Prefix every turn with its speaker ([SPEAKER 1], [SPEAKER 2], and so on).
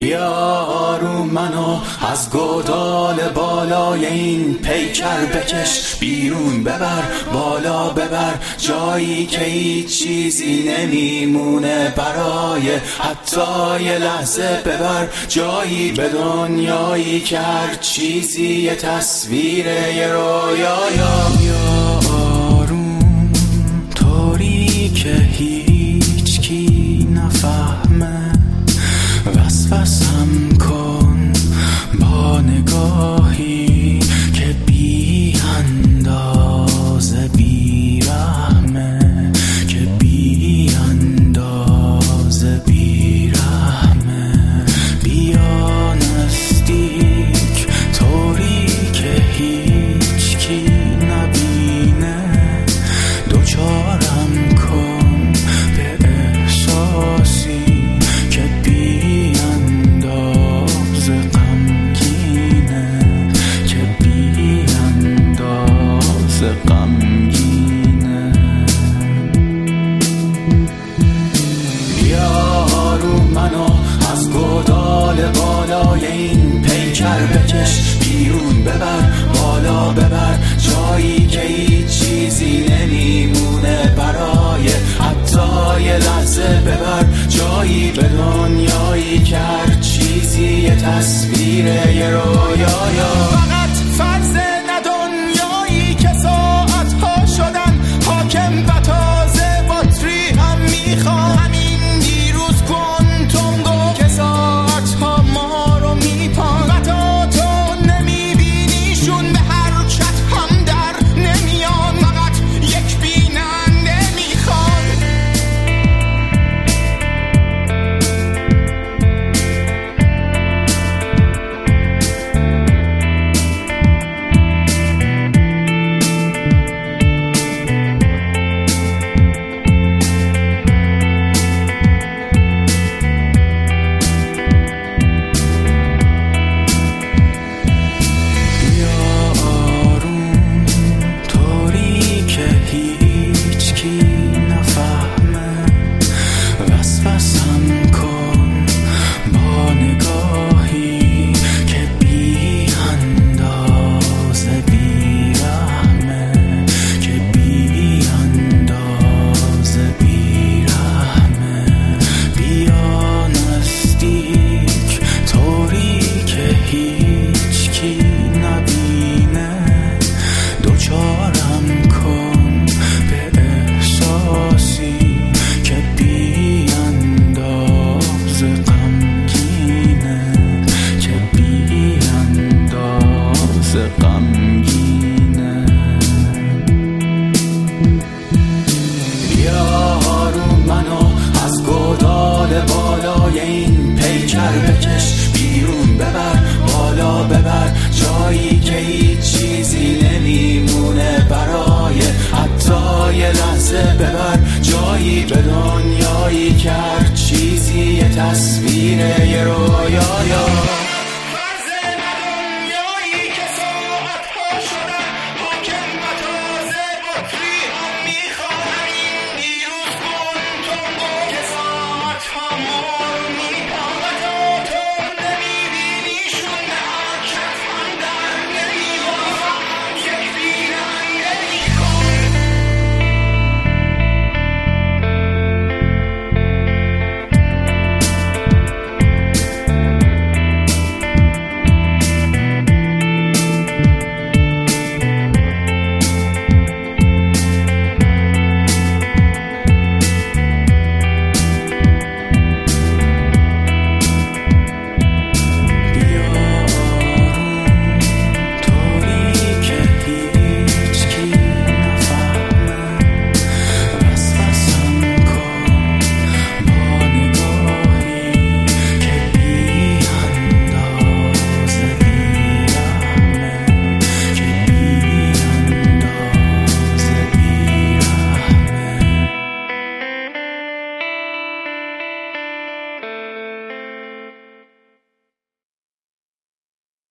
[SPEAKER 1] بیار منو از گودال بالای این پیکر بکش بیرون، ببر بالا، ببر جایی که هیچ چیزی نمیمونه برای حتی یه لحظه، ببر جایی به دنیایی که هر چیزی یه تصویره، یه رویایا. یا آروم طوری که هیچ کی نفهمه، وسوسم کن با نگاهی که بی اندازه بی رحمه، که بی اندازه بی رحمه. بیا نزدیک طوری که هیچ کی نبینه، دوچارم کن به احساسی که بی اندازه غمگینه، که بی اندازه غمگینه. بیارو منو از گودال بالای این پیکر بکش بیرون، ببر بالا، ببر جایی که هیچ چیزی نمیمونه برای حتی یه لحظه، ببر جایی به دنیایی که هر چیزی یه تصویره، یه رویایا.
[SPEAKER 2] فقط فرض نه دنیایی که ساعتها شدن حاکم و تازه باتری هم میخوان. همین دیروز کوانتوم گفت که ساعتها ما رو میپان و تا تو نمیبینیشون به حرکت هم در نمیان، فقط یک بیننده میخوان.
[SPEAKER 1] غمگینه. بیارو منو از گودال بالای این پیکر بکش بیرون، ببر بالا، ببر جایی که هیچ چیزی نمیمونه برای حتی یه لحظه، ببر جایی به دنیایی که هر چیزی یه تصویره، یه رویایا.